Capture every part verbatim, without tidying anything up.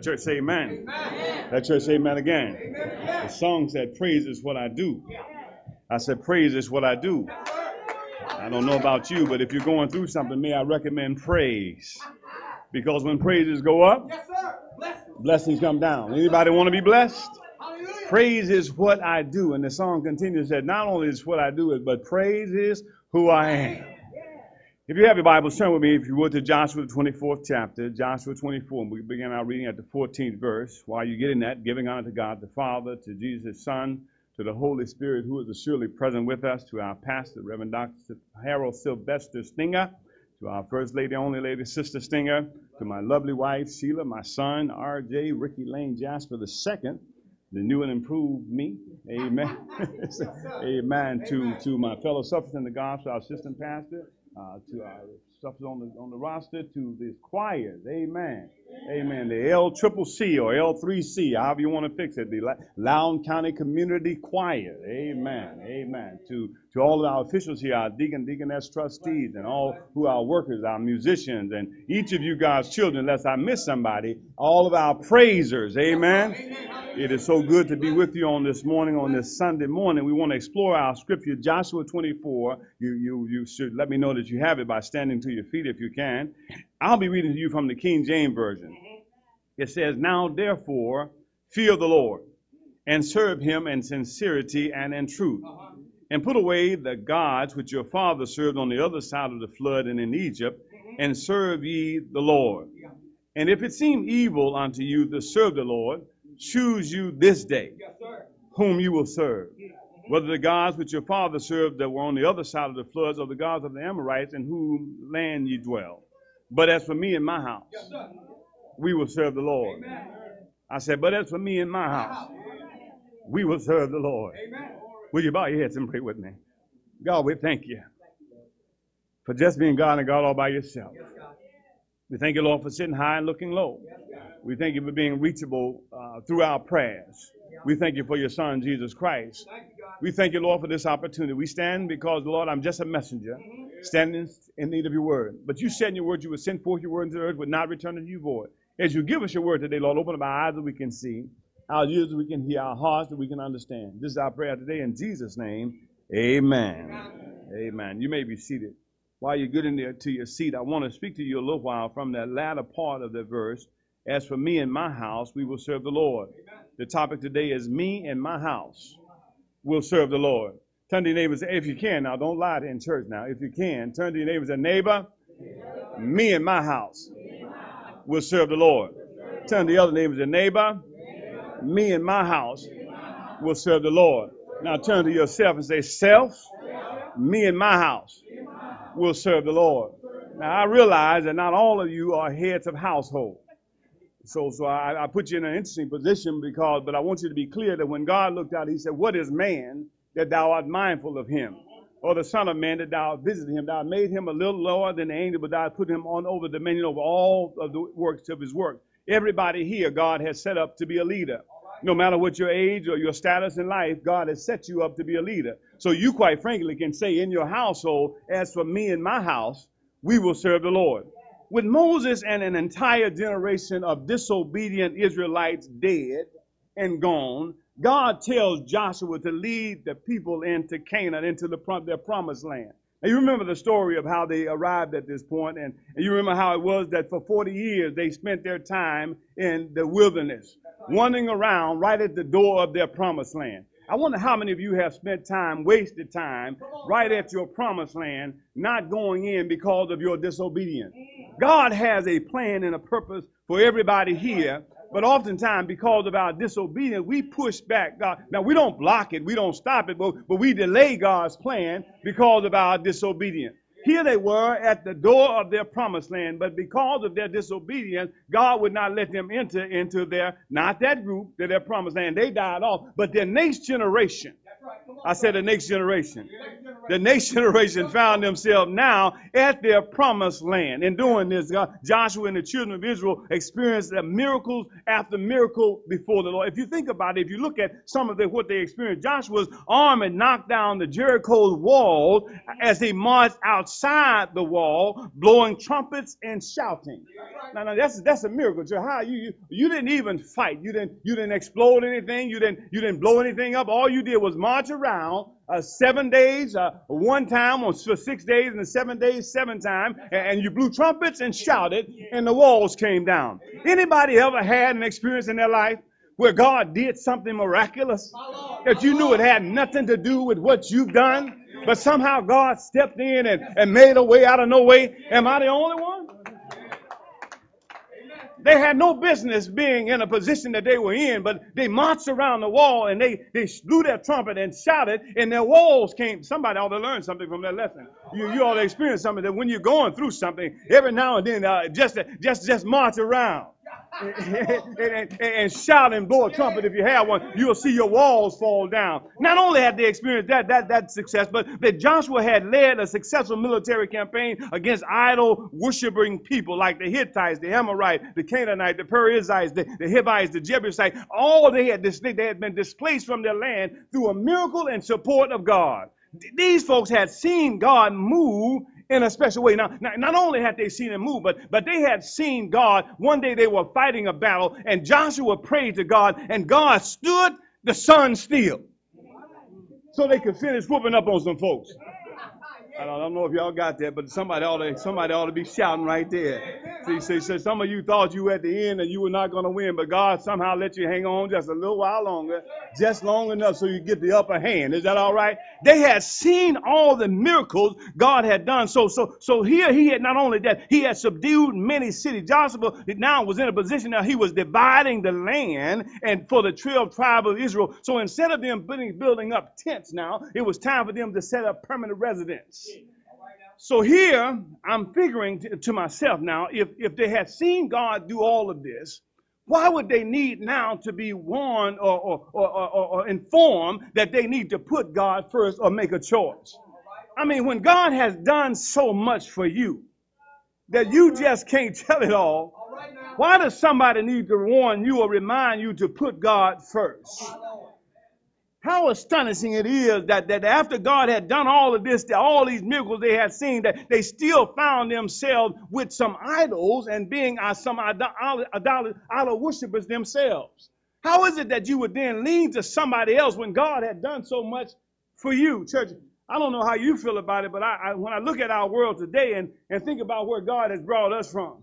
church say amen. Amen. That church say amen again. Amen. The song said, praise is what I do. I said, praise is what I do. I don't know about you, but if you're going through something, may I recommend praise. Because when praises go up, blessings come down. Anybody want to be blessed? Praise is what I do. And the song continues that not only is what I do, but praise is who I am. If you have your Bibles, turn with me, if you would, to Joshua, the twenty-fourth chapter, Joshua twenty-four. And we begin our reading at the fourteenth verse. While you're getting that, giving honor to God the Father, to Jesus, His Son, to the Holy Spirit, who is surely present with us, to our pastor, Reverend Doctor Harold Sylvester Stinger, to our First Lady, only lady, Sister Stinger, to my lovely wife, Sheila, my son, R J, Ricky Lane Jasper the second, the new and improved me. Amen. Amen. To, to my fellow sufferers in the gospel, our assistant pastor, uh, to our sufferers on the, on the roster, to the choirs. Amen. Amen. The L Triple C or L three C, however you want to fix it, the Loudoun County Community Choir. Amen. Amen. To to all of our officials here, our deacon, deaconess, trustees, and all who are our workers, our musicians, and each of you God's children, unless I miss somebody, all of our praisers. Amen. It is so good to be with you on this morning, on this Sunday morning. We want to explore our scripture, Joshua twenty-four. You, you, you should let me know that you have it by standing to your feet if you can. I'll be reading to you from the King James Version. It says, now therefore fear the Lord and serve him in sincerity and in truth, and put away the gods which your father served on the other side of the flood and in Egypt, and serve ye the Lord. And if it seem evil unto you to serve the Lord, choose you this day whom you will serve, whether the gods which your father served that were on the other side of the floods, or the gods of the Amorites in whom land ye dwell. But as for me and my house, we will serve the Lord. I said, but as for me and my house, we will serve the Lord. Will you bow your heads and pray with me? God, we thank you for just being God and God all by yourself. We thank you, Lord, for sitting high and looking low. We thank you for being reachable uh, through our prayers. We thank you for your Son, Jesus Christ. We thank you, Lord, for this opportunity. We stand because, Lord, I'm just a messenger, standing in need of your word. But you said in your word you would send forth your word into the earth, would not return to you void. As you give us your word today, Lord, open up our eyes that we can see, our ears that we can hear, our hearts that we can understand. This is our prayer today in Jesus' name. Amen. Amen. Amen. You may be seated. While you're getting there to your seat, I want to speak to you a little while from that latter part of the verse. As for me and my house, we will serve the Lord. Amen. The topic today is me and my house will serve the Lord. Turn to your neighbors, if you can. Now, don't lie in church now. If you can, turn to your neighbors and neighbor, me and my house will serve the Lord. Turn to the other neighbors and neighbor, me and my house will serve the Lord. Now turn to yourself and say, self, me and my house will serve the Lord. Now I realize that not all of you are heads of household. So, so I, I put you in an interesting position because, but I want you to be clear that when God looked out, he said, what is man that thou art mindful of him? Or the son of man that thou visited him? Thou made him a little lower than the angel, but thou put him on over dominion over all of the works of his work. Everybody here, God has set up to be a leader. No matter what your age or your status in life, God has set you up to be a leader. So you quite frankly can say in your household, as for me and my house, we will serve the Lord. With Moses and an entire generation of disobedient Israelites dead and gone, God tells Joshua to lead the people into Canaan, into the, their promised land. Now, you remember the story of how they arrived at this point, and, and you remember how it was that for forty years they spent their time in the wilderness, wandering around right at the door of their promised land. I wonder how many of you have spent time, wasted time, right at your promised land, not going in because of your disobedience. God has a plan and a purpose for everybody here, but oftentimes because of our disobedience, we push back God. Now, we don't block it, we don't stop it, but, but we delay God's plan because of our disobedience. Here they were at the door of their promised land, but because of their disobedience, God would not let them enter into their, not that group, to their promised land. They died off, but their next generation. I said the next generation. The next generation found themselves now at their promised land. In doing this, God, Joshua and the children of Israel experienced miracles after miracle before the Lord. If you think about it, if you look at some of the, what they experienced, Joshua's army knocked down the Jericho wall as they marched outside the wall, blowing trumpets and shouting. Now, now that's that's a miracle. So how you, you you didn't even fight. You didn't you didn't explode anything. You didn't you didn't blow anything up. All you did was march around. Uh, seven days, uh, one time, or six days, and the seven days, seven times, and, and you blew trumpets and shouted, and the walls came down. Anybody ever had an experience in their life where God did something miraculous that you knew it had nothing to do with what you've done, but somehow God stepped in and, and made a way out of no way? Am I the only one? They had no business being in a position that they were in, but they marched around the wall and they, they blew their trumpet and shouted, and their walls came. Somebody ought to learn something from that lesson. You, you ought to experience something that when you're going through something, every now and then, uh, just, just, just march around. and, and, and shout and blow a trumpet if you have one, you'll see your walls fall down. Not only had they experienced that, that, that success, but that Joshua had led a successful military campaign against idol worshiping people like the Hittites, the Amorites, the Canaanites, the Perizzites, the, the Hivites, the Jebusites. All they had, they had been displaced from their land through a miracle and support of God. These folks had seen God move in a special way. Now, not only had they seen him move, but, but they had seen God. One day they were fighting a battle, and Joshua prayed to God, and God stood the sun still so they could finish whooping up on some folks. I don't know if y'all got that, but somebody ought to, somebody ought to be shouting right there. See, see, see, some of you thought you were at the end and you were not going to win, but God somehow let you hang on just a little while longer, just long enough so you get the upper hand. Is that all right? They had seen all the miracles God had done. So, so, so here he had not only that, he had subdued many cities. Joshua now was in a position now he was dividing the land and for the twelve tribes of Israel. So instead of them building, building up tents now, it was time for them to set up permanent residence. So here, I'm figuring to, to myself now, if, if they had seen God do all of this, why would they need now to be warned or, or, or, or, or informed that they need to put God first or make a choice? I mean, when God has done so much for you that you just can't tell it all, why does somebody need to warn you or remind you to put God first? How astonishing it is that, that after God had done all of this, that all these miracles they had seen, that they still found themselves with some idols and being uh, some idol, idol, idol worshipers themselves. How is it that you would then lean to somebody else when God had done so much for you? Church, I don't know how you feel about it, but I, I, when I look at our world today and, and think about where God has brought us from,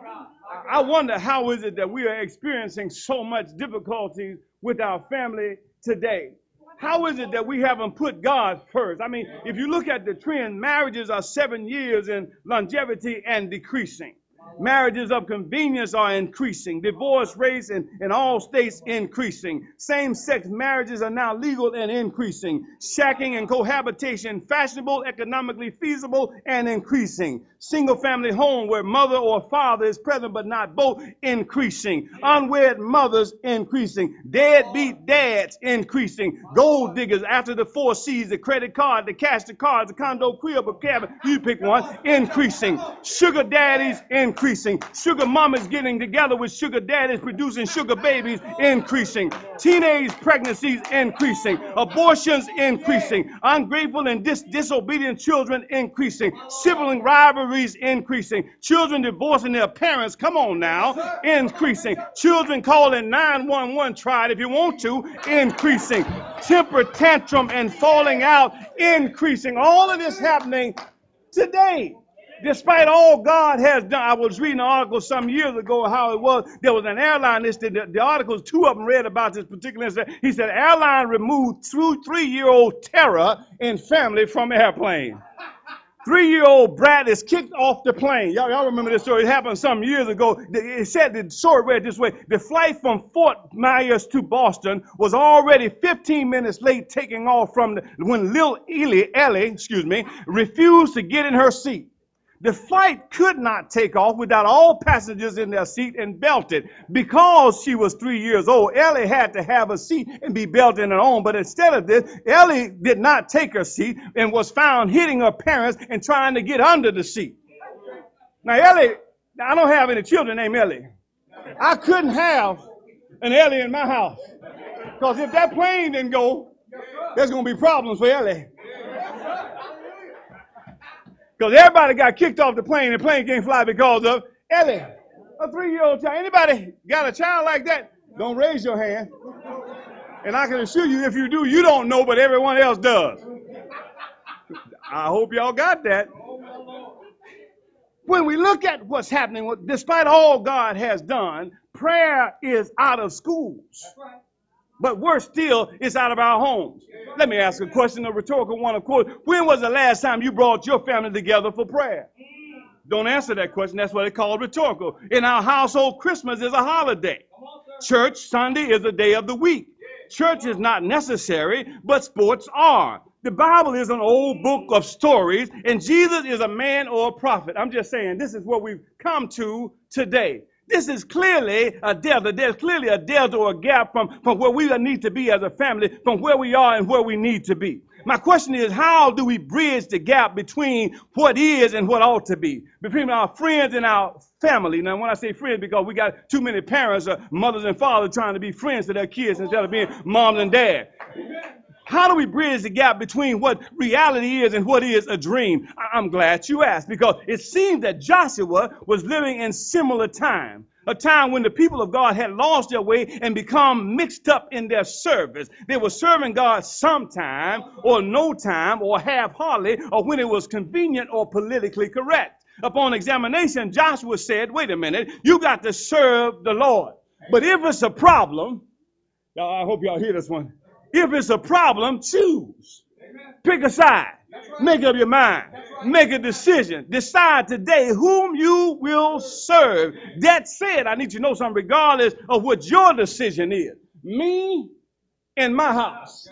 I wonder how is it that we are experiencing so much difficulties with our family today. How is it that we haven't put God first? I mean, if you look at the trend, marriages are seven years in longevity and decreasing. Marriages of convenience are increasing. Divorce rates in, in all states increasing. Same-sex marriages are now legal and increasing. Shacking and cohabitation fashionable, economically feasible, and increasing. Single-family home where mother or father is present but not both increasing. Unwed mothers increasing. Deadbeat dads increasing. Gold diggers after the four C's, the credit card, the cash, the cards, the condo, crib, or cabin, you pick one, increasing. Sugar daddies increasing. Increasing. Sugar mamas getting together with sugar daddies producing sugar babies increasing. Teenage pregnancies increasing. Abortions increasing. Ungrateful and dis- disobedient children increasing. Sibling rivalries increasing. Children divorcing their parents, come on now, increasing. Children calling nine one one, try it if you want to, increasing. Temper tantrum and falling out increasing. All of this happening today. Despite all God has done, I was reading an article some years ago how it was, there was an airline listed, the, the articles, two of them read about this particular incident. He said, airline removed two three-year-old terror in family from airplane. Three-year-old brat is kicked off the plane. Y'all, y'all remember this story? It happened some years ago. It said, the story read this way. The flight from Fort Myers to Boston was already fifteen minutes late taking off from the, when Lil Ellie, Ellie, excuse me, refused to get in her seat. The flight could not take off without all passengers in their seat and belted. Because she was three years old, Ellie had to have a seat and be belted in her own. But instead of this, Ellie did not take her seat and was found hitting her parents and trying to get under the seat. Now, Ellie, I don't have any children named Ellie. I couldn't have an Ellie in my house. Because if that plane didn't go, there's going to be problems for Ellie. Because everybody got kicked off the plane, and the plane can't fly because of Ellie, a three-year-old child. Anybody got a child like that? Don't raise your hand. And I can assure you, if you do, you don't know, but everyone else does. I hope y'all got that. When we look at what's happening, despite all God has done, prayer is out of schools. But worse still, it's out of our homes. Let me ask a question, a rhetorical one, of course. When was the last time you brought your family together for prayer? Don't answer that question. That's what they call rhetorical. In our household, Christmas is a holiday. Church Sunday is a day of the week. Church is not necessary, but sports are. The Bible is an old book of stories, and Jesus is a man or a prophet. I'm just saying, this is what we've come to today. This is clearly a delta. There's clearly a delta or a gap from, from where we need to be as a family, from where we are and where we need to be. My question is, how do we bridge the gap between what is and what ought to be? Between our friends and our family. Now, when I say friends, because we got too many parents, or mothers and fathers trying to be friends to their kids instead of being moms and dads. How do we bridge the gap between what reality is and what is a dream? I'm glad you asked, because it seems that Joshua was living in similar time, a time when the people of God had lost their way and become mixed up in their service. They were serving God sometime or no time or half-heartedly or when it was convenient or politically correct. Upon examination, Joshua said, wait a minute, you got to serve the Lord. But if it's a problem, y'all, I hope y'all hear this one. If it's a problem, choose. Amen. Pick a side. Right. Make up your mind. Right. Make a decision. Decide today whom you will serve. That said, I need you to know something regardless of what your decision is. Me and my house,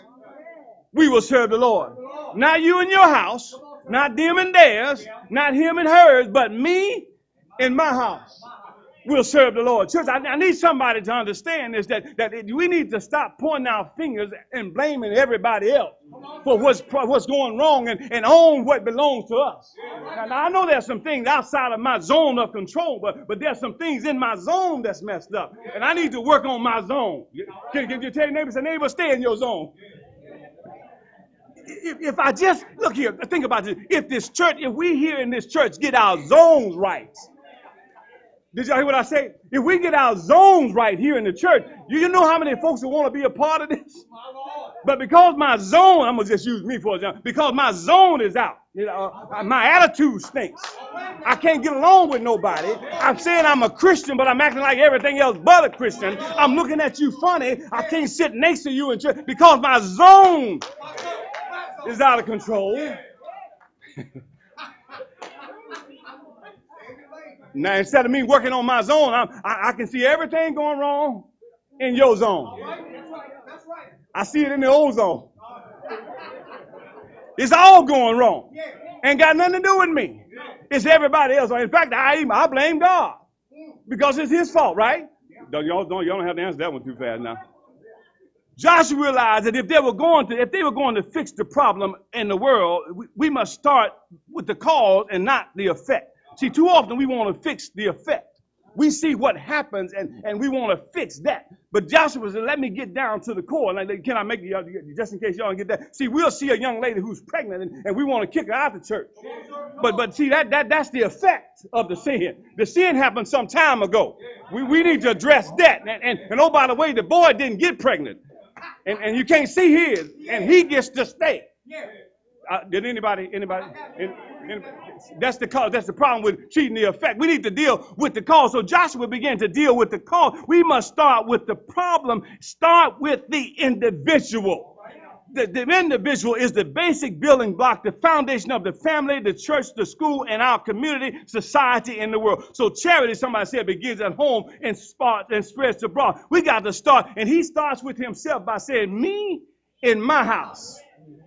we will serve the Lord. Not you and your house, not them and theirs, not him and hers, but me and my house. We'll serve the Lord. Church, I, I need somebody to understand this, that, that it, we need to stop pointing our fingers and blaming everybody else for what's, what's going wrong and, and own what belongs to us. Now, now, I know there's some things outside of my zone of control, but, but there's some things in my zone that's messed up. And I need to work on my zone. Can, can you tell your neighbor, say, neighbor, stay in your zone. If, if I just, look here, think about this. If this church, if we here in this church get our zones right, did y'all hear what I say? If we get our zones right here in the church, you, you know how many folks will want to be a part of this? But because my zone, I'm going to just use me for example, because my zone is out, you know, my attitude stinks. I can't get along with nobody. I'm saying I'm a Christian, but I'm acting like everything else but a Christian. I'm looking at you funny. I can't sit next to you in church because my zone is out of control. Now, instead of me working on my zone, I'm, I, I can see everything going wrong in your zone. I see it in the old zone. It's all going wrong. Ain't got nothing to do with me. It's everybody else. In fact, I, I blame God because it's his fault, right? Don't, y'all, don't, y'all don't have to answer that one too fast now. Joshua realized that if they were going to, if they were going to fix the problem in the world, we, we must start with the cause and not the effect. See, too often we want to fix the effect. We see what happens and, and we want to fix that. But Joshua said, let me get down to the core. Like, can I make you, just in case y'all get that? See, we'll see a young lady who's pregnant and, and we want to kick her out of the church. But but see, that, that that's the effect of the sin. The sin happened some time ago. We, we need to address that. And, and, and oh, by the way, the boy didn't get pregnant. And, and you can't see his. And he gets to stay. Uh, did anybody, anybody, anybody, that's the cause, that's the problem with treating the effect. We need to deal with the cause. So Joshua began to deal with the cause. We must start with the problem, start with the individual. The, the individual is the basic building block, the foundation of the family, the church, the school, and our community, society, and the world. So charity, somebody said, begins at home and, sparks and spreads abroad. We got to start, and he starts with himself by saying, me in my house.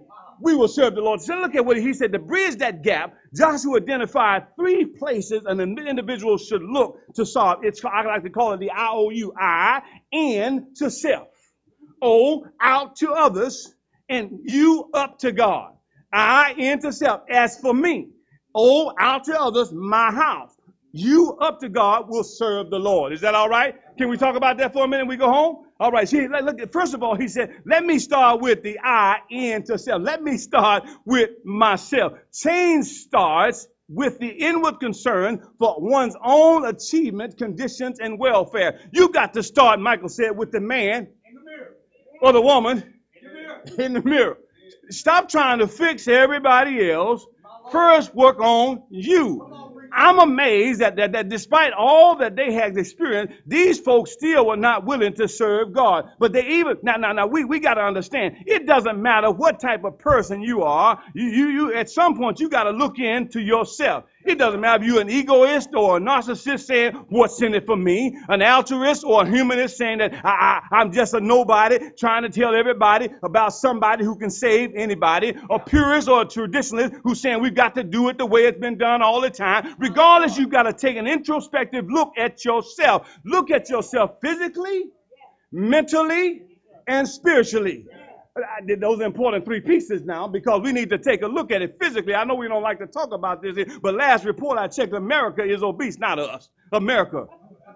we will serve the Lord. So look at what he said. To bridge that gap, Joshua identified three places an individual should look to solve. It's, I like to call it the I O U, I, in to self. O, out to others, and you up to God. I, in to self. As for me, O, out to others, my house. You up to God will serve the Lord. Is that all right? Can we talk about that for a minute and we go home? All right. See, look, first of all, he said, let me start with the I in to self. Let me start with myself. Change starts with the inward concern for one's own achievement, conditions, and welfare. You got to start, Michael said, with the man in the mirror. Or the woman in the mirror. In the mirror. Stop trying to fix everybody else. First, work on you. I'm amazed that, that, that despite all that they had experienced, these folks still were not willing to serve God. But they even, now, now, now, we, we got to understand, it doesn't matter what type of person you are. You, you, you, at some point, you got to look into yourself. It doesn't matter if you're an egoist or a narcissist saying, what's in it for me? An altruist or a humanist saying that I, I, I'm just a nobody trying to tell everybody about somebody who can save anybody. A purist or a traditionalist who's saying we've got to do it the way it's been done all the time. Regardless, you've got to take an introspective look at yourself. Look at yourself physically, mentally, and spiritually. Those are important three pieces now because we need to take a look at it physically. I know we don't like to talk about this, but last report I checked, America is obese, not us. America.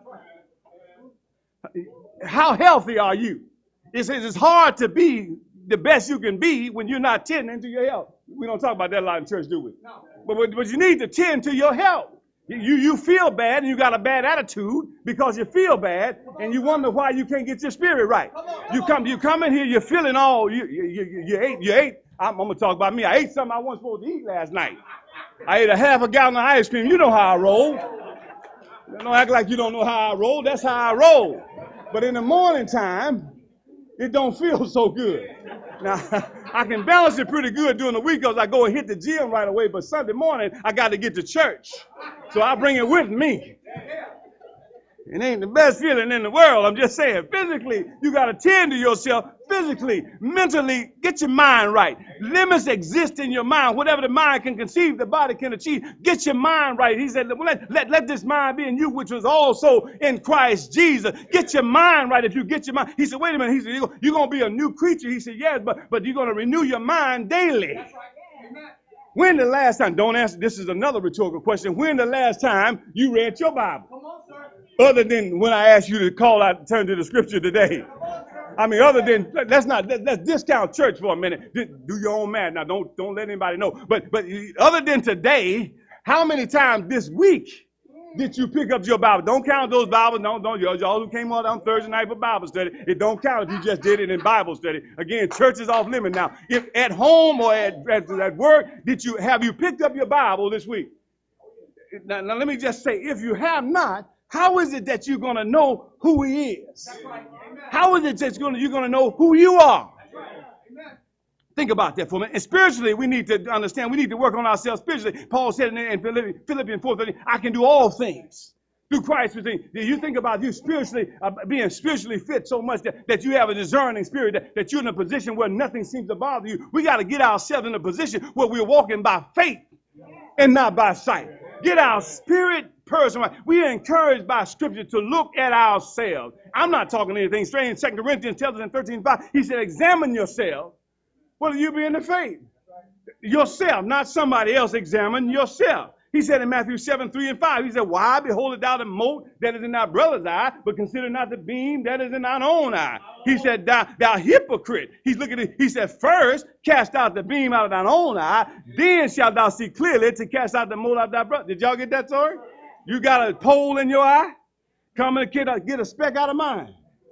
How healthy are you? It's, it's hard to be the best you can be when you're not tending to your health. We don't talk about that a lot in church, do we? No. But, but you need to tend to your health. You, you feel bad and you got a bad attitude because you feel bad and you wonder why you can't get your spirit right. You come, you come in here, you're feeling all, you, you, you, you ate, you ate. I'm, I'm going to talk about me. I ate something I wasn't supposed to eat last night. I ate a half a gallon of ice cream. You know how I roll. Don't act like you don't know how I roll. That's how I roll. But in the morning time, it don't feel so good. Now, I can balance it pretty good during the week because I go and hit the gym right away. But Sunday morning, I got to get to church. So I bring it with me. It ain't the best feeling in the world. I'm just saying, physically, you got to tend to yourself. Physically, mentally, get your mind right. Limits exist in your mind. Whatever the mind can conceive, the body can achieve. Get your mind right. He said, let, let, let this mind be in you, which was also in Christ Jesus. Get your mind right. If you get your mind, he said, wait a minute. He said, you're going to be a new creature. He said, yes, but, but you're going to renew your mind daily. When the last time, don't answer, this is another rhetorical question. When the last time you read your Bible? Come on, sir. Other than when I asked you to call out, turn to the scripture today. I mean, other than, let's not, let's discount church for a minute. Do your own math. Now, don't, don't let anybody know. But, but other than today, how many times this week did you pick up your Bible? Don't count those Bibles. Don't, don't, y'all who came on on Thursday night for Bible study. It don't count if you just did it in Bible study. Again, church is off limit now. If at home or at, at, at work, did you, have you picked up your Bible this week? Now, now let me just say, if you have not, how is it that you're going to know who he is? How is it that you're going to know who you are? Think about that for a minute. And spiritually, we need to understand, we need to work on ourselves spiritually. Paul said in Philippians four thirty, I can do all things through Christ. You think about you spiritually, uh, being spiritually fit so much that, that you have a discerning spirit, that, that you're in a position where nothing seems to bother you. We got to get ourselves in a position where we're walking by faith and not by sight. Get our spirit person right. We are encouraged by Scripture to look at ourselves. I'm not talking anything strange. Second Corinthians tells us in thirteen five, he said, examine yourself. Whether you be in the faith. Yourself, not somebody else. Examine yourself. He said in Matthew seven, three and five, he said, why beholdest thou the mote that is in thy brother's eye, but consider not the beam that is in thine own eye? He said, thou, thou hypocrite. He's looking at, he said, first cast out the beam out of thine own eye, then shalt thou see clearly to cast out the mote out of thy brother. Did y'all get that story? You got a pole in your eye? Come and get a, get a speck out of mine.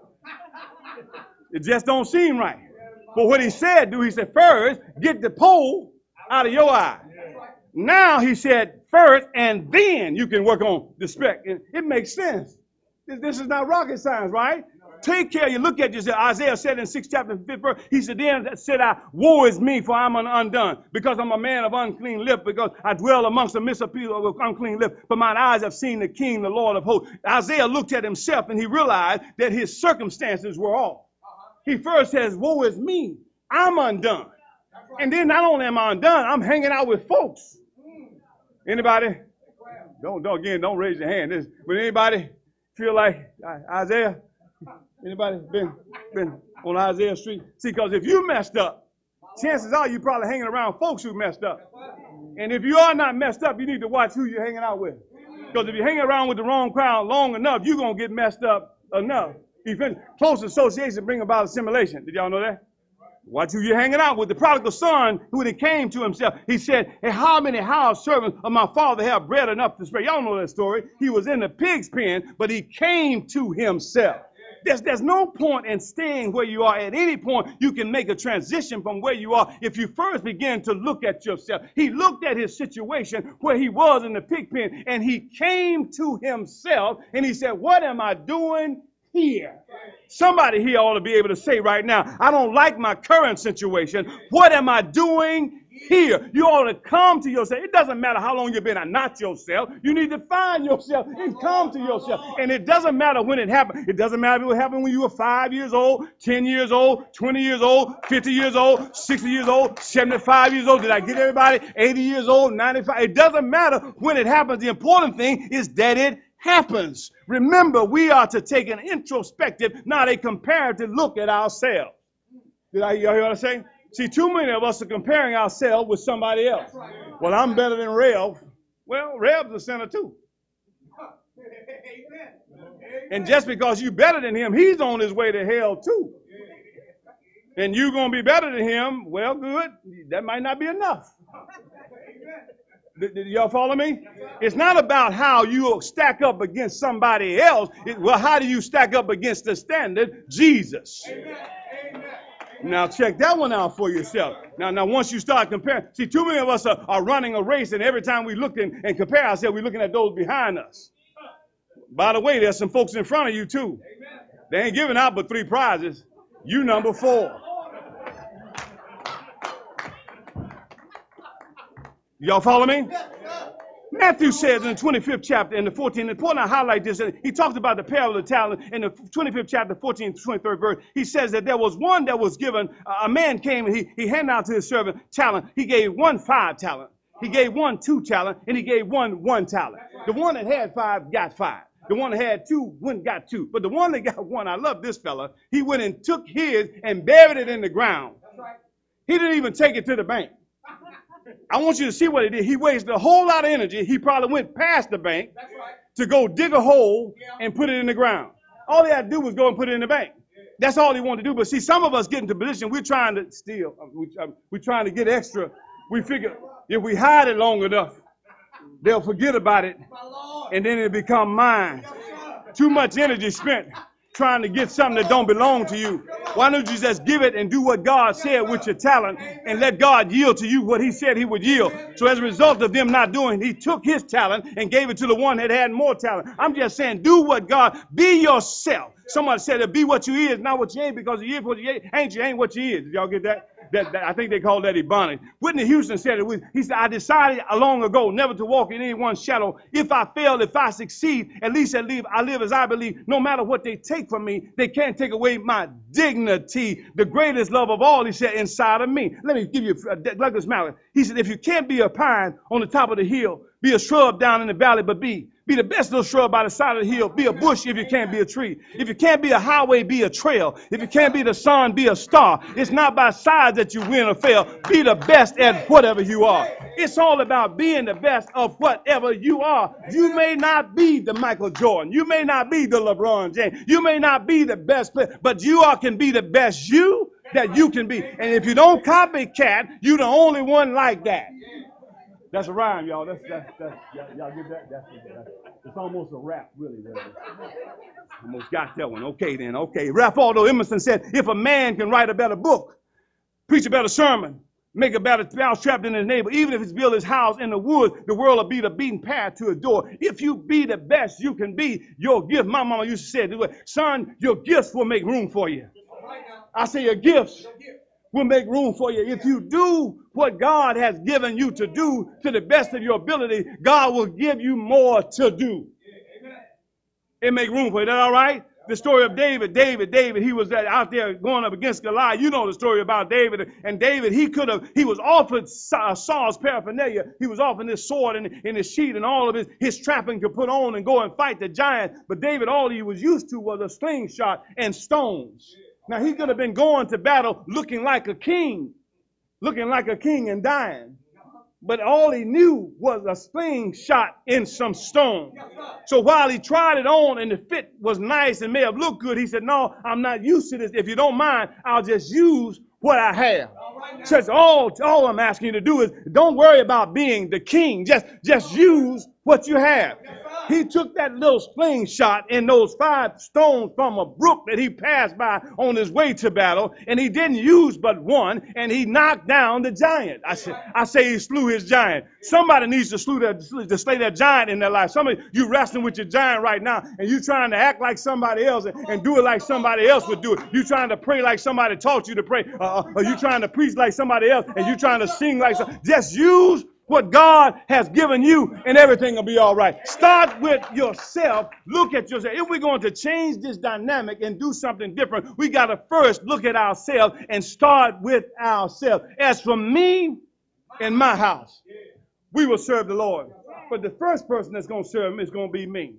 It just don't seem right. But what he said, do he said, first, get the pole out of your eye. Now he said, first, and then you can work on the speck. And it makes sense. This, this is not rocket science, right? Take care. You look at yourself. Isaiah said in sixth chapter, fifth verse, he said, then said I, woe is me, for I'm undone, because I'm a man of unclean lip, because I dwell amongst the midst of people of unclean lip, but mine eyes have seen the King, the Lord of hosts. Isaiah looked at himself and he realized that his circumstances were off. He first says, woe is me, I'm undone. And then not only am I undone, I'm hanging out with folks. Anybody? Don't, don't again, don't raise your hand. This, but anybody feel like uh, Isaiah? Anybody been been on Isaiah Street? See, because if you messed up, chances are you're probably hanging around folks who messed up. And if you are not messed up, you need to watch who you're hanging out with. Because if you hang around with the wrong crowd long enough, you're going to get messed up enough. Close association bring about assimilation. Did y'all know that? Watch who you're hanging out with. The prodigal son, who when he came to himself, he said, hey, how many house servants of my father have bread enough to spare? Y'all know that story. He was in the pig's pen, but he came to himself. There's, there's no point in staying where you are. At any point, you can make a transition from where you are if you first begin to look at yourself. He looked at his situation where he was in the pig pen, and he came to himself, and he said, what am I doing here? Somebody here ought to be able to say right now, I don't like my current situation. What am I doing here? You ought to come to yourself. It doesn't matter how long you've been not yourself. You need to find yourself and come to yourself. And it doesn't matter when it happened. It doesn't matter if it happened when you were five years old, ten years old, twenty years old, fifty years old, sixty years old, seventy-five years old. Did I get everybody? eighty years old, ninety-five. It doesn't matter when it happens. The important thing is that it happens. Remember, we are to take an introspective, not a comparative look at ourselves. Did I hear what I say? See, too many of us are comparing ourselves with somebody else. Well, I'm better than Rev. Well, Rev's a sinner too. And just because you're better than him, he's on his way to hell too. And you're going to be better than him, well, good. That might not be enough. Did, did y'all follow me? It's not about how you stack up against somebody else. It, well, how do you stack up against the standard? Jesus. Amen. Now check that one out for yourself. Now, now once you start comparing, see, too many of us are, are running a race, and every time we look in, and compare ourselves, we're looking at those behind us. By the way, there's some folks in front of you too. They ain't giving out but three prizes. You number four. Y'all follow me? Matthew says in the twenty-fifth chapter, in the fourteenth, important I highlight this, he talks about the parable of the talent in the twenty-fifth chapter, fourteenth, twenty-third verse. He says that there was one that was given, a man came and he, he handed out to his servant talent. He gave one five talent. He gave one two talent, and he gave one one talent. The one that had five got five. The one that had two went and got two. But the one that got one, I love this fella, he went and took his and buried it in the ground. He didn't even take it to the bank. I want you to see what he did. He wasted a whole lot of energy. He probably went past the bank to go dig a hole and put it in the ground. All he had to do was go and put it in the bank. That's all he wanted to do. But see, some of us get into position. We're trying to steal. We're trying to get extra. We figure if we hide it long enough, they'll forget about it, and then it'll become mine. Too much energy spent trying to get something that don't belong to you. Why don't you just give it and do what God said with your talent and let God yield to you what he said he would yield. So as a result of them not doing, he took his talent and gave it to the one that had more talent. I'm just saying, do what God, be yourself. Somebody said, be what you is, not what you ain't, because you is what you ain't, you ain't what you is. Did y'all get that? That, that, I think they call that Ebonics. Whitney Houston said it. He said, I decided long ago never to walk in anyone's shadow. If I fail, if I succeed, at least I live, I live as I believe. No matter what they take from me, they can't take away my dignity. The greatest love of all, he said, inside of me. Let me give you a Douglas Mallory. He said, if you can't be a pine on the top of the hill, be a shrub down in the valley, but be Be the best little shrub by the side of the hill. Be a bush if you can't be a tree. If you can't be a highway, be a trail. If you can't be the sun, be a star. It's not by size that you win or fail. Be the best at whatever you are. It's all about being the best of whatever you are. You may not be the Michael Jordan. You may not be the LeBron James. You may not be the best player, but you are can be the best you that you can be. And if you don't copycat, you're the only one like that. That's a rhyme, y'all. That's, that's, that's, y'all get that? That's, that's, it's almost a rap, really. really. Almost got that one. Okay, then. Okay. Ralph Waldo Emerson said, if a man can write a better book, preach a better sermon, make a better mouse trapped in his neighbor, even if he's built his house in the woods, the world will be the beaten path to a door. If you be the best you can be, your gift, my mama used to say, son, your gifts will make room for you. I say your gifts will make room for you. If you do what God has given you to do to the best of your ability, God will give you more to do. It make room for you. Is that all right? The story of David, David, David, he was out there going up against Goliath. You know the story about David. And David, he could have, he was offered Saul's paraphernalia. He was offered his sword and, and his sheet and all of his, his trapping to put on and go and fight the giant. But David, all he was used to was a slingshot and stones. Now he could have been going to battle looking like a king, looking like a king and dying. But all he knew was a slingshot and some stone. So while he tried it on and the fit was nice and may have looked good, he said, no, I'm not used to this. If you don't mind, I'll just use what I have. Church, all, all I'm asking you to do is don't worry about being the king. Just, just use what you have. He took that little slingshot and those five stones from a brook that he passed by on his way to battle, and he didn't use but one, and he knocked down the giant. I say, I say he slew his giant. Somebody needs to slew that, to slay that giant in their life. Some of you wrestling with your giant right now, and you trying to act like somebody else and, and do it like somebody else would do it. You trying to pray like somebody taught you to pray, uh, or you trying to preach like somebody else, and you trying to sing like somebody. Just use what God has given you, and everything will be all right. Start with yourself. Look at yourself. If we're going to change this dynamic and do something different, we got to first look at ourselves and start with ourselves. As for me and my house, we will serve the Lord. But the first person that's going to serve him is going to be me.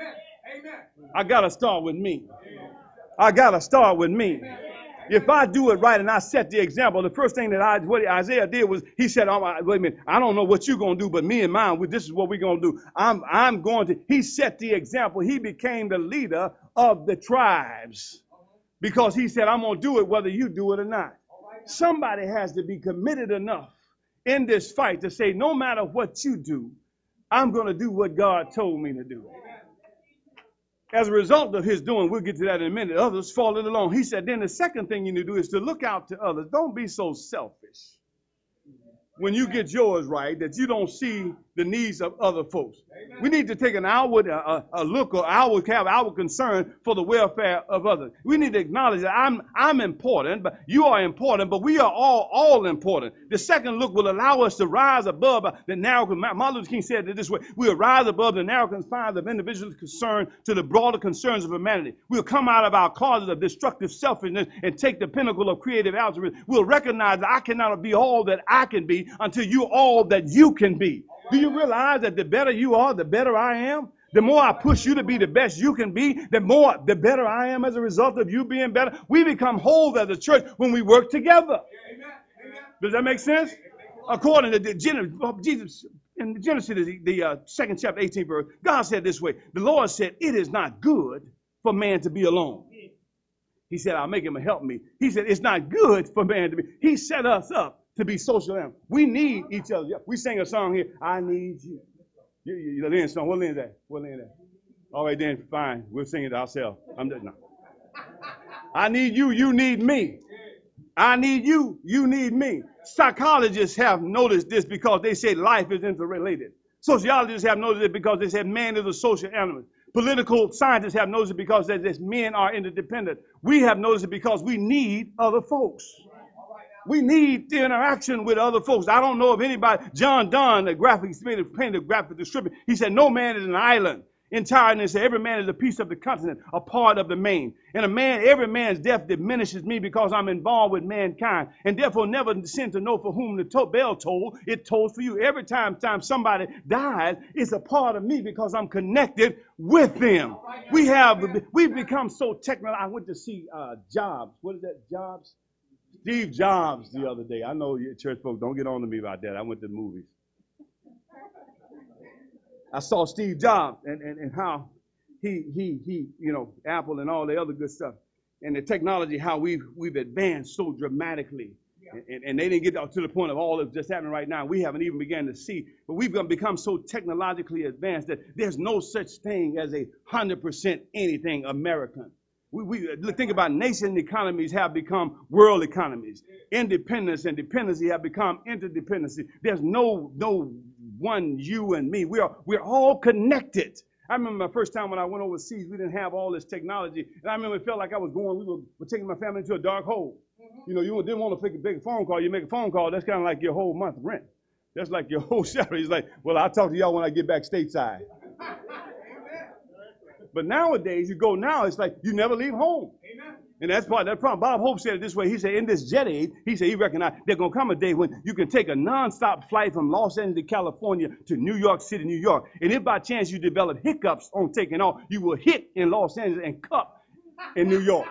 I got to start with me. I got to start with me. If I do it right and I set the example, the first thing that I, what Isaiah did was he said, oh, wait a minute, I don't know what you're going to do, but me and mine, this is what we're going to do. I'm, I'm going to, he set the example. He became the leader of the tribes because he said, I'm going to do it whether you do it or not. Somebody has to be committed enough in this fight to say, no matter what you do, I'm going to do what God told me to do. As a result of his doing, we'll get to that in a minute, others followed along. He said, then the second thing you need to do is to look out to others. Don't be so selfish when you get yours right that you don't see the needs of other folks. Amen. We need to take an outward uh, a look or outward have our concern for the welfare of others. We need to acknowledge that I'm I'm important, but you are important, but we are all all important. The second look will allow us to rise above the narrow. Martin Luther King said it this way: we'll rise above the narrow confines of individual concern to the broader concerns of humanity. We'll come out of our closet of destructive selfishness and take the pinnacle of creative altruism. We'll recognize that I cannot be all that I can be until you're all that you can be. Do you realize that the better you are, the better I am? The more I push you to be the best you can be, the more, the better I am as a result of you being better. We become whole as a church when we work together. Does that make sense? According to the Jesus, in Genesis, the, the uh, second chapter, eighteenth verse, God said this way: the Lord said, it is not good for man to be alone. He said, I'll make him a help me. He said, it's not good for man to be. He set us up to be social animals. We need each other. We sing a song here, I need you. You, you, you Lynn song. What Lynn that? What Lynn that? All right, then, fine. We'll sing it ourselves. I'm just, no. I need you. You need me. I need you. You need me. Psychologists have noticed this because they say life is interrelated. Sociologists have noticed it because they said man is a social animal. Political scientists have noticed it because they said men are interdependent. We have noticed it because we need other folks. We need the interaction with other folks. I don't know if anybody, John Donne, the graphic, painted a graphic description. He said, no man is an island. Entirely, said, every man is a piece of the continent, a part of the main. And a man, every man's death diminishes me because I'm involved with mankind. And therefore never sin to know for whom the to- bell toll, it tolls for you. Every time, time somebody dies, it's a part of me because I'm connected with them. We have, we've become so technical. I went to see uh, Jobs. What is that, Jobs? Steve Jobs the other day. I know you church folks, don't get on to me about that. I went to the movies. I saw Steve Jobs and, and, and how he, he, he, you know, Apple and all the other good stuff. And the technology, how we've, we've advanced so dramatically. Yeah. And, and they didn't get to the point of all that's just happening right now. We haven't even begun to see. But we've become so technologically advanced that there's no such thing as a one hundred percent anything American. We, we think about nation economies have become world economies. Independence and dependency have become interdependency. There's no no one you and me. We are we're all connected. I remember my first time when I went overseas, we didn't have all this technology. And I remember it felt like I was going, we were, were taking my family into a dark hole. You know, you didn't want to make a big phone call. You make a phone call, that's kind of like your whole month rent. That's like your whole salary. It's like, well, I'll talk to y'all when I get back stateside. But nowadays, you go now, it's like you never leave home. Amen. And that's part of that problem. Bob Hope said it this way. He said, in this jet age, he said he recognized there's going to come a day when you can take a nonstop flight from Los Angeles, California to New York City, New York. And if by chance you develop hiccups on taking off, you will hit in Los Angeles and cup in New York.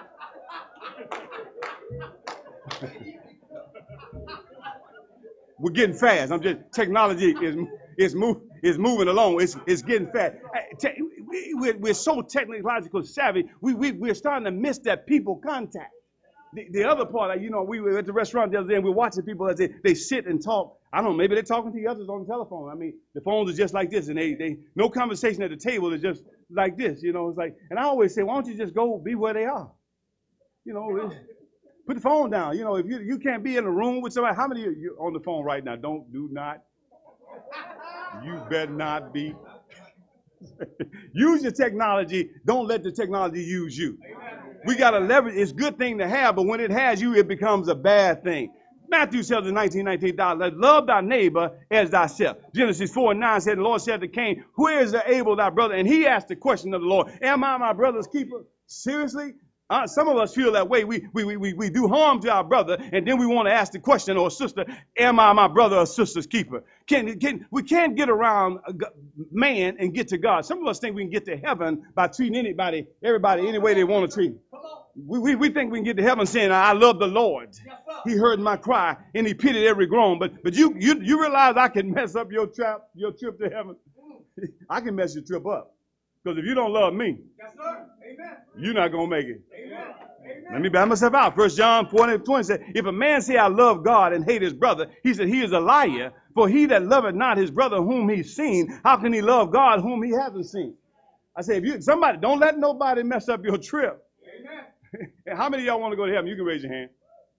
We're getting fast. I'm just, technology is is, move, is moving along. It's, it's getting fast. We're, we're so technological savvy, we, we, we're starting to miss that people contact. The, the other part, you know, we were at the restaurant the other day and we're watching people as they, they sit and talk. I don't know, maybe they're talking to the others on the telephone. I mean, the phones are just like this, and they, they no conversation at the table is just like this, you know. It's like, and I always say, why don't you just go be where they are? You know, put the phone down. You know, if you you can't be in a room with somebody, how many of you on the phone right now? Don't, do not. You better not be. Use your technology. Don't let the technology use you. We got to leverage. It's a good thing to have, but when it has you, it becomes a bad thing. Matthew says in nineteen nineteen, love thy neighbor as thyself. Genesis four and nine said, the Lord said to Cain, where is the Abel thy brother? And he asked the question of the Lord, am I my brother's keeper? Seriously? Uh, some of us feel that way. We, we, we, we do harm to our brother, and then we want to ask the question, or sister, am I my brother or sister's keeper? Can, can, we can't get around man and get to God. Some of us think we can get to heaven by treating anybody, everybody, any way they want to treat. We, we, we think we can get to heaven saying, I love the Lord. He heard my cry, and he pitied every groan. But but you you, you realize I can mess up your trap, your trip to heaven? I can mess your trip up. Because if you don't love me, yes, sir. Amen. You're not going to make it. Amen. Let me back myself out. First John four and twenty said, if a man say I love God and hate his brother, he said he is a liar. For he that loveth not his brother whom he's seen, how can he love God whom he hasn't seen? I say, if you somebody, don't let nobody mess up your trip. Amen. How many of y'all want to go to heaven? You can raise your hand.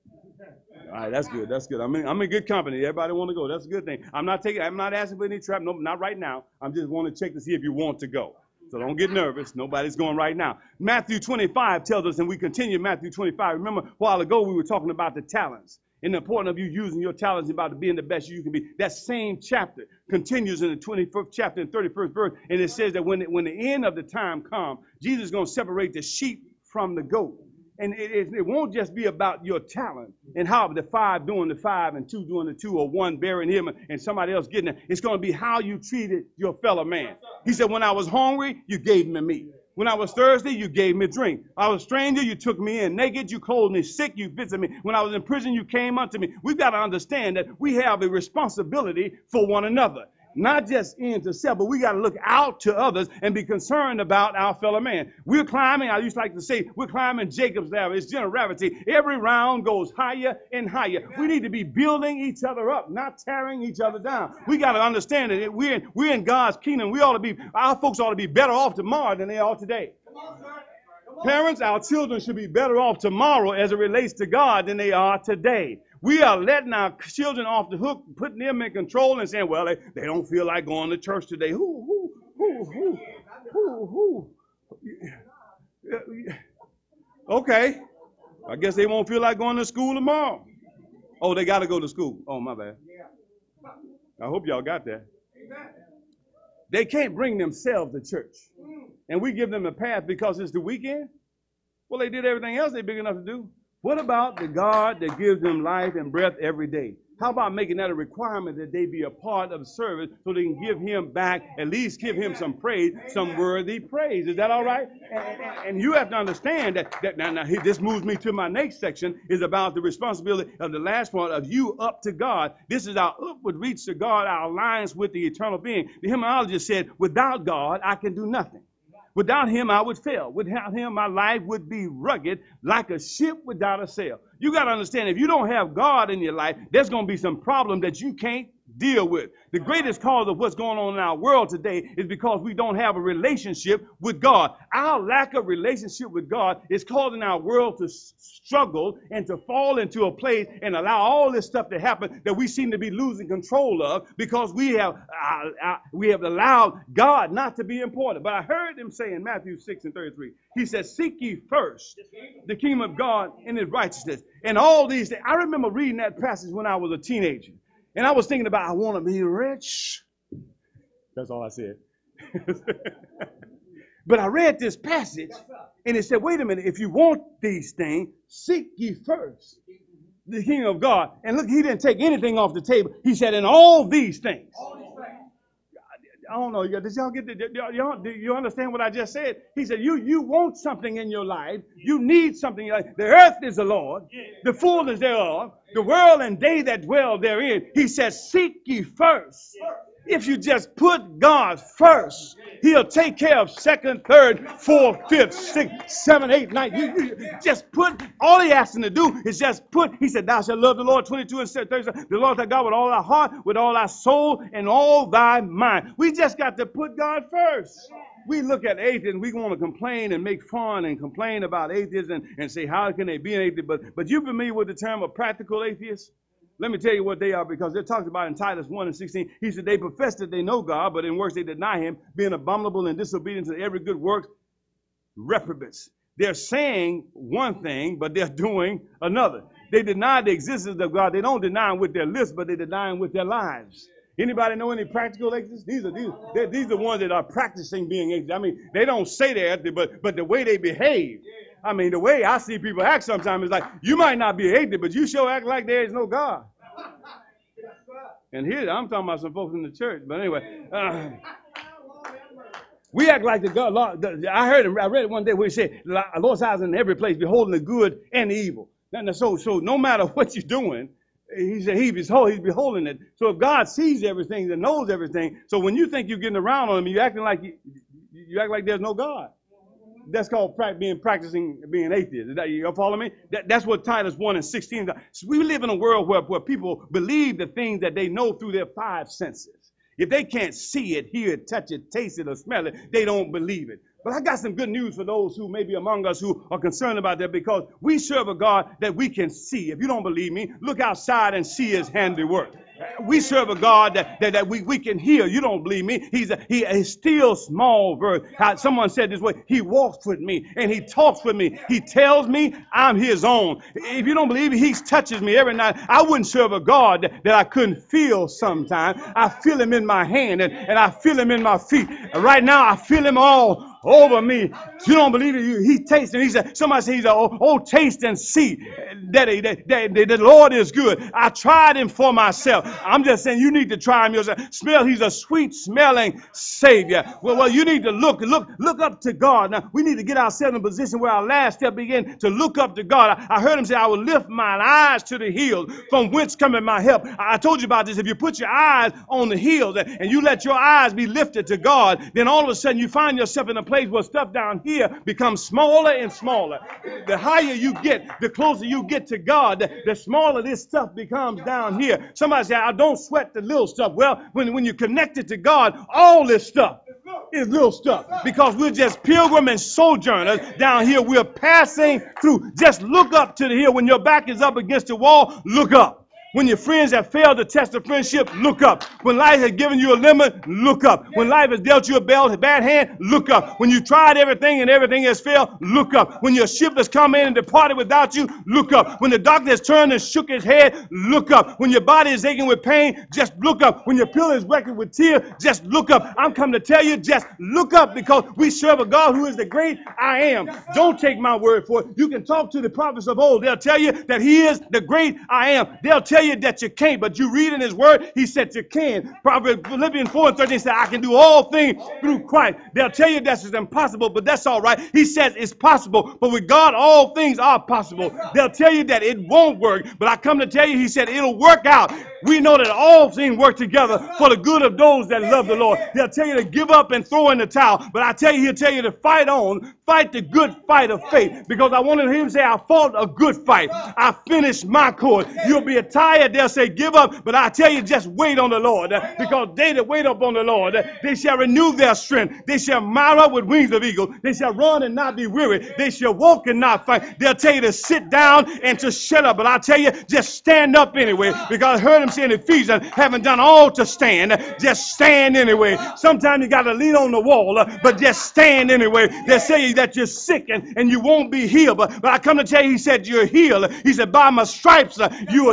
All right, that's good. That's good. I'm in, I'm in good company. Everybody want to go. That's a good thing. I'm not taking. I'm not asking for any trap. No, not right now. I'm just want to check to see if you want to go. So don't get nervous. Nobody's going right now. Matthew twenty-five tells us, and we continue Matthew twenty-five. Remember, a while ago we were talking about the talents and the importance of you using your talents about being the best you can be. That same chapter continues in the twenty-first chapter and thirty-first verse, and it says that when it, when the end of the time comes, Jesus is going to separate the sheep from the goat. And it, it, it won't just be about your talent and how the five doing the five and two doing the two, or one burying him and somebody else getting it. It's going to be how you treated your fellow man. He said, when I was hungry, you gave me meat. When I was thirsty, you gave me drink. I was a stranger, you took me in. Naked, you clothed me. Sick, you visited me. When I was in prison, you came unto me. We've got to understand that we have a responsibility for one another. Not just into self, but we got to look out to others and be concerned about our fellow man. We're climbing, I used to like to say, we're climbing Jacob's ladder. It's generosity. Every round goes higher and higher. We need to be building each other up, not tearing each other down. We got to understand that we're in, we're in God's kingdom. We ought to be, our folks ought to be better off tomorrow than they are today. Come on, sir. Come on. Parents, our children should be better off tomorrow as it relates to God than they are today. We are letting our children off the hook, putting them in control and saying, well, they, they don't feel like going to church today. Who, who, who, who, who, who? Okay. I guess they won't feel like going to school tomorrow. Oh, they got to go to school. Oh, my bad. I hope y'all got that. They can't bring themselves to church. And we give them a pass because it's the weekend. Well, they did everything else they're big enough to do. What about the God that gives them life and breath every day? How about making that a requirement that they be a part of service so they can give him back, at least give him some praise, some worthy praise? Is that all right? And, and, and you have to understand that, that now, now this moves me to my next section, is about the responsibility of the last part of you up to God. This is our upward reach to God, our alliance with the eternal being. The hymnologist said, without God, I can do nothing. Without him, I would fail. Without him, my life would be rugged like a ship without a sail. You got to understand, if you don't have God in your life, there's going to be some problem that you can't deal with. The greatest cause of what's going on in our world today is because we don't have a relationship with God. Our lack of relationship with God is causing our world to struggle and to fall into a place and allow all this stuff to happen that we seem to be losing control of because we have uh, uh, we have allowed God not to be important. But I heard him say in Matthew six and thirty-three, he says, seek ye first the kingdom of God and his righteousness. And all these things. I remember reading that passage when I was a teenager. And I was thinking about, I want to be rich. That's all I said. But I read this passage, and it said, wait a minute, if you want these things, seek ye first the kingdom of God. And look, he didn't take anything off the table. He said, in all these things. I don't know. Did y'all get the, y'all, do you understand what I just said? He said, you, you want something in your life. You need something in your life. The earth is the Lord, the fullness thereof, the world and they that dwell therein. He says, seek ye first. If you just put God first, he'll take care of second, third, fourth, fifth, sixth, seventh, eighth, ninth. You, you just put, all he asks him to do is just put, he said, thou shalt love the Lord, twenty-two and thirty, the Lord thy God with all thy heart, with all thy soul, and all thy mind. We just got to put God first. We look at atheists and we want to complain and make fun and complain about atheists and, and say, how can they be an atheist? But, but you familiar with the term of practical atheists? Let me tell you what they are, because they're talked about in Titus one and sixteen. He said they profess that they know God, but in works they deny him, being abominable and disobedient to every good work, reprobates. They're saying one thing, but they're doing another. They deny the existence of God. They don't deny him with their lips, but they deny him with their lives. Anybody know any practical atheists? These are these, these are the ones that are practicing being atheists. I mean, they don't say they're atheists, but, but the way they behave. I mean, the way I see people act sometimes is like, you might not be atheist, but you sure act like there is no God. And here, I'm talking about some folks in the church. But anyway, uh, we act like the God. Lord, the, I heard, I read it one day where he said, Lord's eyes in every place, beholding the good and the evil. And so, so no matter what you're doing, he said he behold, he's beholding it. So if God sees everything and knows everything, so when you think you're getting around on him, you're acting like you, you act like there's no God. That's called pra- being practicing being atheist. Is that, you follow me? That, that's what Titus one and sixteen is. So we live in a world where, where people believe the things that they know through their five senses. If they can't see it, hear it, touch it, taste it, or smell it, they don't believe it. But I got some good news for those who may be among us who are concerned about that, because we serve a God that we can see. If you don't believe me, look outside and see his handiwork. We serve a God that, that, that we, we can hear. You don't believe me. He's a, he, a still small voice. Someone said this way, he walks with me and he talks with me. He tells me I'm his own. If you don't believe me, he touches me every night. I wouldn't serve a God that, that I couldn't feel sometimes. I feel him in my hand and, and I feel him in my feet. Right now, I feel him all over me. You don't believe it? He tastes and he said, somebody says, oh, oh, taste and see that, that, that, that the Lord is good. I tried him for myself. I'm just saying you need to try him yourself. Smell, he's a sweet smelling Savior. Well, well, you need to look, look, look up to God. Now, we need to get ourselves in a position where our last step begin to look up to God. I, I heard him say, I will lift mine eyes to the hills, from whence cometh my help. I, I told you about this. If you put your eyes on the hills and, and you let your eyes be lifted to God, then all of a sudden you find yourself in a place where stuff down here becomes smaller and smaller. The higher you get, the closer you get to God, the, the smaller this stuff becomes down here. Somebody say, I don't sweat the little stuff. Well, when, when you're connected to God, all this stuff is little stuff, because we're just pilgrim and sojourners down here. We're passing through. Just look up to the hill. When your back is up against the wall, look up. When your friends have failed to test the friendship, look up. When life has given you a lemon, look up. When life has dealt you a bad hand, look up. When you tried everything and everything has failed, look up. When your ship has come in and departed without you, look up. When the doctor has turned and shook his head, look up. When your body is aching with pain, just look up. When your pillow is wet with tears, just look up. I'm coming to tell you, just look up, because we serve a God who is the great I am. Don't take my word for it. You can talk to the prophets of old. They'll tell you that he is the great I am. They'll tell you that you can't, but you read in his word, he said you can. Proverbs Philippians four and thirteen said, I can do all things through Christ. They'll tell you that's impossible, but that's all right. He says it's possible, but with God, all things are possible. They'll tell you that it won't work, but I come to tell you, he said it'll work out. We know that all things work together for the good of those that love the Lord. They'll tell you to give up and throw in the towel, but I tell you, he'll tell you to fight on, fight the good fight of faith, because I wanted him to say, I fought a good fight. I finished my course. You'll be tired. They'll say, give up, but I tell you, just wait on the Lord, because they that wait up on the Lord, they shall renew their strength. They shall mount up with wings of eagles. They shall run and not be weary. They shall walk and not faint. They'll tell you to sit down and to shut up, but I tell you, just stand up anyway, because I heard him say in Ephesians, haven't done all to stand, just stand anyway. Sometimes you got to lean on the wall, but just stand anyway. They say that you're sick and, and you won't be healed, but, but I come to tell you, he said you're healed. He said, by my stripes you are healed.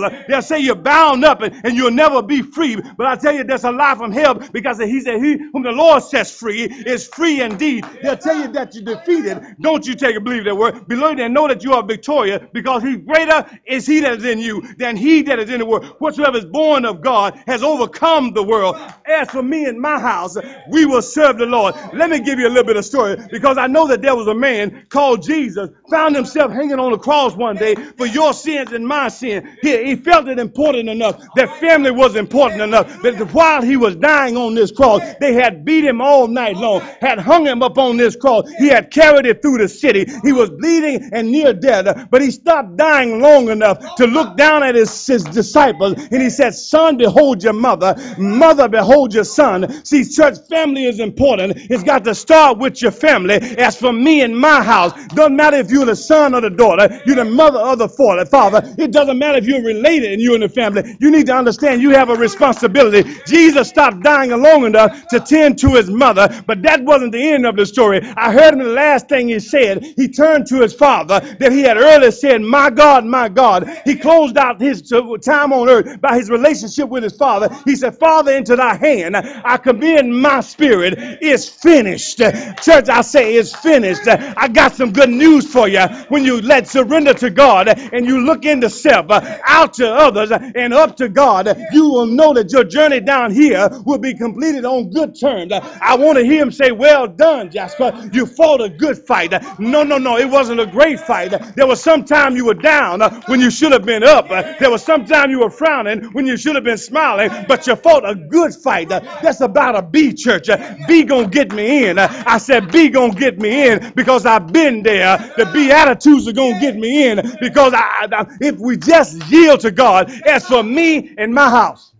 Uh, they'll say you're bound up and, and you'll never be free. But I tell you, that's a lie from hell, because he said, he whom the Lord sets free is free indeed. They'll tell you that you're defeated. Don't you take and believe that word. Believe and know that you are victorious, because he greater is he that is in you than he that is in the world. Whatsoever is born of God has overcome the world. As for me and my house, we will serve the Lord. Let me give you a little bit of story, because I know that there was a man called Jesus, found himself hanging on the cross one day for your sins and my sin. He, he felt it important enough, that family was important enough, that while he was dying on this cross, they had beat him all night long, had hung him up on this cross. He had carried it through the city. He was bleeding and near death, but he stopped dying long enough to look down at his, his disciples, and he said, son, behold your mother. Mother, behold your son. See, church, family is important. It's got to start with your family. As for me and my house, doesn't matter if you're the son or the daughter, you're the mother or the father. It doesn't matter if you're related and you're in the family. You need to understand you have a responsibility. Jesus stopped dying long enough to tend to his mother, but that wasn't the end of the story. I heard him the last thing he said. He turned to his father that he had earlier said, my God, my God. He closed out his time on earth by his relationship with his father. He said, Father, into thy hand I commend my spirit. It's finished. Church, I say it's finished. I got some good news for you. When you let surrender to God and you look into self, out to others, and up to God, you will know that your journey down here will be completed on good terms. I want to hear him say, well done, Jasper. You fought a good fight. No, no, no. It wasn't a great fight. There was some time you were down when you should have been up. There was some time you were frowning when you should have been smiling, but you fought a good fight. That's about a B, church. B gonna get me in. I said B gonna get me in because I've been there. The B attitudes are gonna get me in because I, I, if we just yield to God. As for me and my house.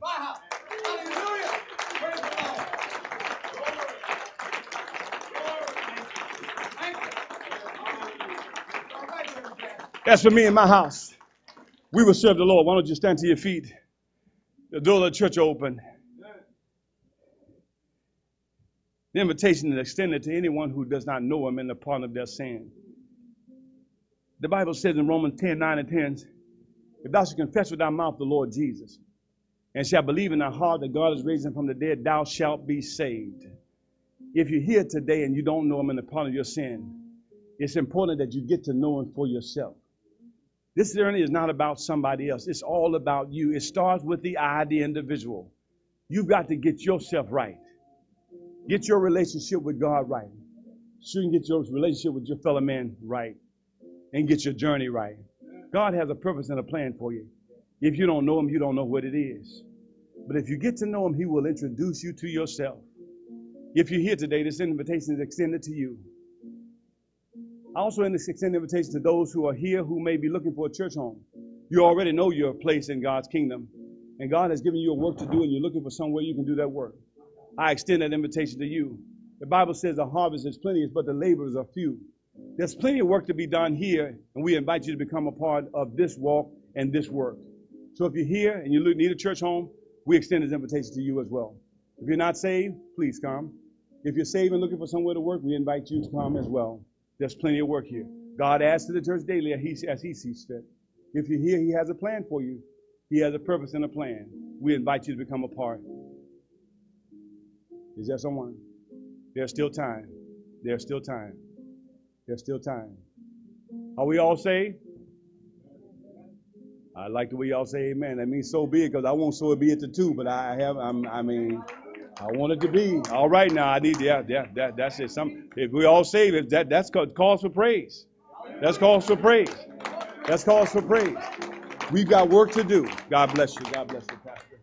As for me and my house, we will serve the Lord. Why don't you stand to your feet? The door of the church open. The invitation is extended to anyone who does not know him in the pardon of their sin. The Bible says in Romans ten, nine and ten, if thou shalt confess with thy mouth the Lord Jesus, and shalt believe in thy heart that God has raised him from the dead, thou shalt be saved. If you're here today and you don't know him in the pardon of your sin, it's important that you get to know him for yourself. This journey is not about somebody else. It's all about you. It starts with the I, the individual. You've got to get yourself right. Get your relationship with God right. So you can get your relationship with your fellow man right. And get your journey right. God has a purpose and a plan for you. If you don't know him, you don't know what it is. But if you get to know him, he will introduce you to yourself. If you're here today, this invitation is extended to you. I also extend an invitation to those who are here who may be looking for a church home. You already know your place in God's kingdom. And God has given you a work to do, and you're looking for somewhere you can do that work. I extend that invitation to you. The Bible says the harvest is plenty, but the laborers are few. There's plenty of work to be done here, and we invite you to become a part of this walk and this work. So if you're here and you need a church home, we extend this invitation to you as well. If you're not saved, please come. If you're saved and looking for somewhere to work, we invite you to come as well. There's plenty of work here. God adds to the church daily as he, as he sees fit. If you're here, he has a plan for you. He has a purpose and a plan. We invite you to become a part. Is there someone? There's still time. There's still time. There's still time. Are we all saved? I like the way y'all say amen. That means so be it, because I won't so be it to two, but I have, I'm, I mean, I want it to be. All right now, I need, yeah, yeah, that, that's it. Some, if we all saved, if that, that's cause for praise. That's cause for praise. That's cause for praise. We've got work to do. God bless you. God bless you, Pastor.